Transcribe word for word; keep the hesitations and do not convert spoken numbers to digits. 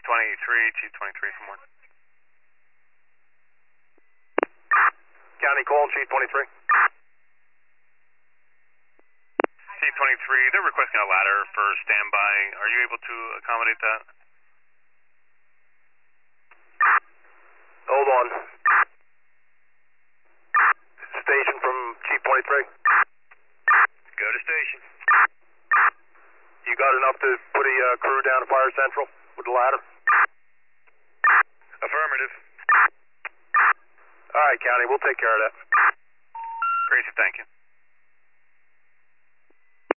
twenty-three, Chief twenty-three from one. County call, Chief twenty-three. Chief twenty-three, they're requesting a ladder for standby. Are you able to accommodate that? Hold on. Station from Chief twenty-three. Go to station. You got enough to put a uh, crew down to Fire Central with the ladder? Affirmative. All right, County, we'll take care of that. Great, thank you.